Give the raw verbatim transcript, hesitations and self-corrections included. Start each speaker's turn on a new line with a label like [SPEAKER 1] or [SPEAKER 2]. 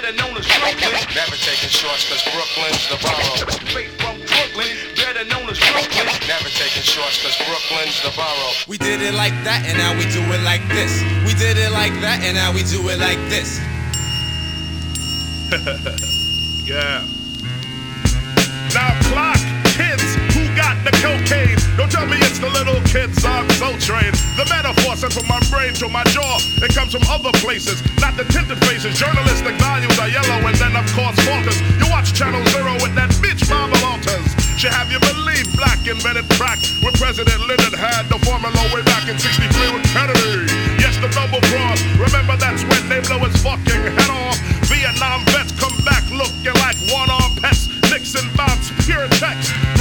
[SPEAKER 1] better known as Brooklyn.
[SPEAKER 2] Never taking shorts cause Brooklyn's the borough.
[SPEAKER 1] Straight from Brooklyn, better known as Brooklyn.
[SPEAKER 2] Never taking shorts cause Brooklyn's the borough.
[SPEAKER 3] We did it like that and now we do it like this. We did it like that and now we do it like this.
[SPEAKER 4] Yeah. Now clock, kids who got the cocaine. Don't tell me it's the little kids on Soul Train. The metaphor sent from my brain to my jaw. It comes from other places, not the tinted faces. Journalistic values are yellow and then of course falters. You watch Channel Zero with that bitch Mama Walters. She have you believe black invented crack when President Lyndon had the formula way back in sixteen